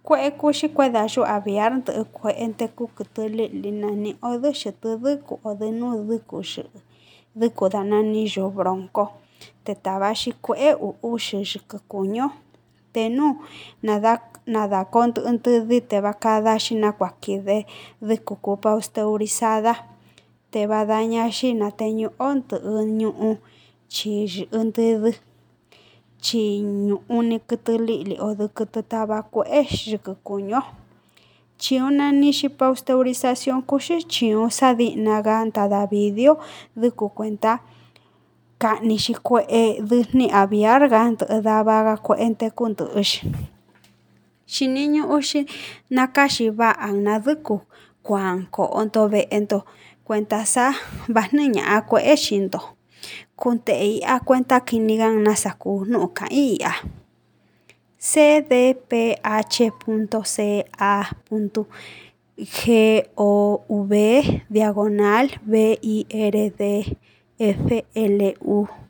Kue'e kuxi kuedaxu aviar ndɨ'ɨ kue'e nteku kɨtɨ li'li nani odɨ xɨtɨ dɨkɨ o dɨ nuu dɨkɨ xɨ'ɨ dɨkɨ da nani yoo bronco te tavaxi kue'e u'uxi yɨkɨ kuñu te nuu nadako ndɨ'ɨ ntɨdɨ te va kadaxi nakua kide dɨkɨ kuu pasteurizada te va dañaxi nateñu'u ndɨ'ɨ ñu'un chi yɨ'ɨ ntɨdɨ chi ñu'un ni kɨtɨ li'li o dɨ kɨtɨ tava kue'e yɨkɨ kuñu chiun nanixi pasteurización kuxi chiun sadi'naga ntada vidio dɨkɨ kuenta ka'nixi kue'e dɨjnɨ aviarga ndɨ'ɨ davaga kue'e nteku ndɨ'ɨxi xiniñu'uxi nakaxi va'a nadɨkɨ kuaan ko'o-ndo ve'e-ndo kuenta sa vajnɨ ña'a kue'e-chi-ndo kunte'e i'ya kuenta kiniga nasa kuu nu'u ka'in i'ya cdph.ca.gov/virdflu